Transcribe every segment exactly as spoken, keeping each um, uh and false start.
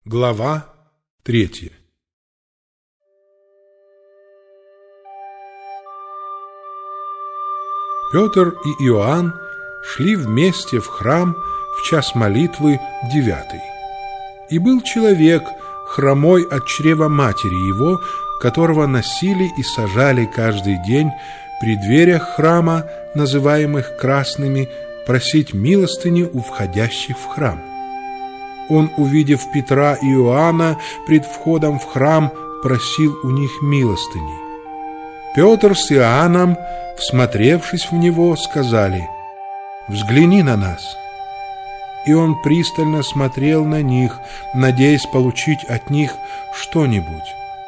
Глава третья. Петр и Иоанн шли вместе в храм в час молитвы девятый. И был человек, хромой от чрева матери его, которого носили и сажали каждый день при дверях храма, называемых красными, просить милостыни у входящих в храм. Он, увидев Петра и Иоанна пред входом в храм, просил у них милостыни. Петр с Иоанном, всмотревшись в него, сказали: «Взгляни на нас». И он пристально смотрел на них, надеясь получить от них что-нибудь.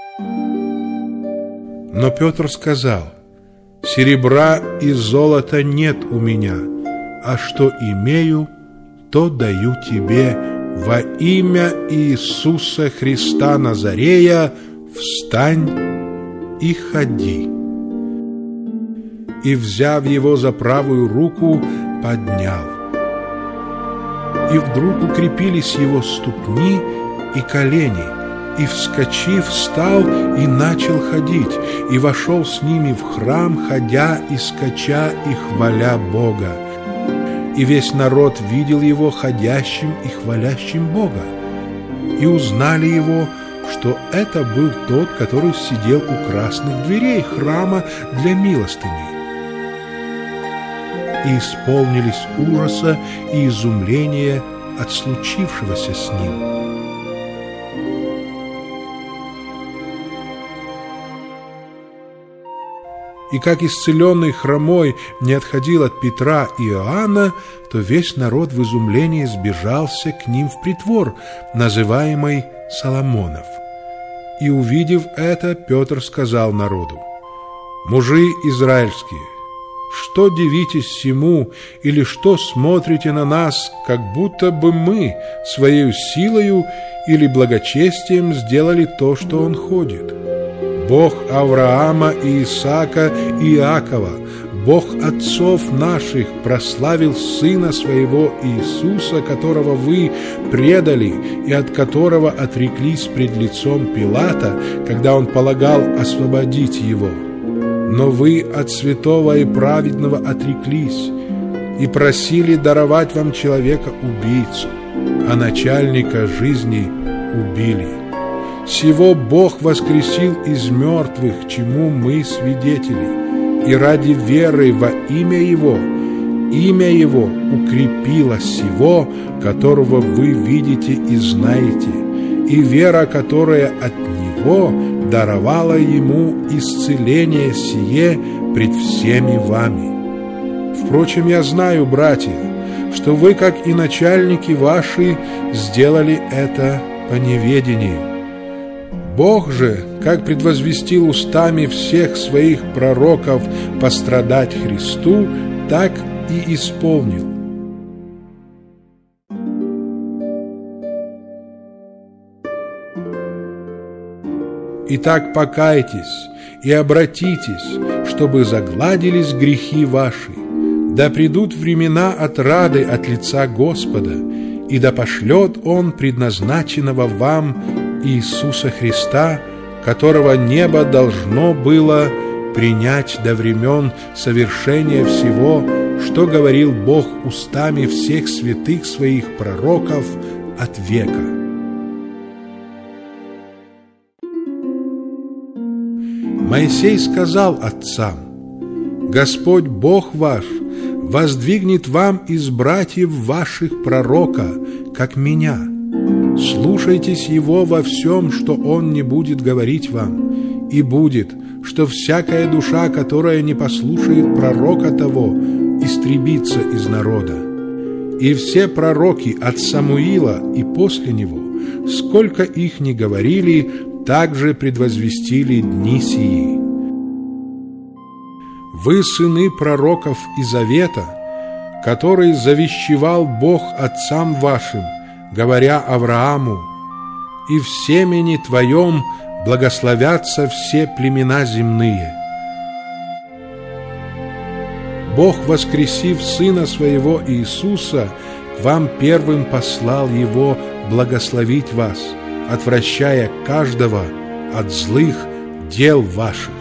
Но Петр сказал: «Серебра и золота нет у меня, а что имею, то даю тебе. Во имя Иисуса Христа Назарея встань и ходи». И, взяв его за правую руку, поднял. И вдруг укрепились его ступни и колени, и, вскочив, встал и начал ходить, и вошел с ними в храм, ходя и скача и хваля Бога. И весь народ видел его ходящим и хвалящим Бога. И узнали его, что это был тот, который сидел у красных дверей храма для милостыней. И исполнились ужаса и изумления от случившегося с ним. И как исцеленный хромой не отходил от Петра и Иоанна, то весь народ в изумлении сбежался к ним в притвор, называемый Соломонов. И, увидев это, Петр сказал народу: «Мужи израильские, что дивитесь сему, или что смотрите на нас, как будто бы мы своей силою или благочестием сделали то, что он ходит? Бог Авраама и Исаака и Иакова, Бог отцов наших, прославил Сына Своего Иисуса, которого вы предали и от которого отреклись пред лицом Пилата, когда он полагал освободить его. Но вы от святого и праведного отреклись и просили даровать вам человека-убийцу, а начальника жизни убили. Сего Бог воскресил из мертвых, чему мы свидетели, и ради веры во имя Его, имя Его укрепило сего, которого вы видите и знаете, и вера, которая от Него даровала Ему исцеление сие пред всеми вами. Впрочем, я знаю, братья, что вы, как и начальники ваши, сделали это по неведению. Бог же, как предвозвестил устами всех своих пророков пострадать Христу, так и исполнил. Итак, покайтесь и обратитесь, чтобы загладились грехи ваши, да придут времена отрады от лица Господа, и да пошлет Он предназначенного вам Иисуса Христа, которого небо должно было принять до времен совершения всего, что говорил Бог устами всех святых Своих пророков от века. Моисей сказал отцам: «Господь Бог ваш воздвигнет вам из братьев ваших пророка, как меня. Слушайтесь его во всем, что он не будет говорить вам, и будет, что всякая душа, которая не послушает пророка того, истребится из народа. И все пророки от Самуила и после него, сколько их ни говорили, также предвозвестили дни сии. Вы сыны пророков и завета, который завещевал Бог отцам вашим, говоря Аврааму: «И в семени твоем благословятся все племена земные». Бог, воскресив Сына Своего Иисуса, к вам первым послал Его благословить вас, отвращая каждого от злых дел ваших.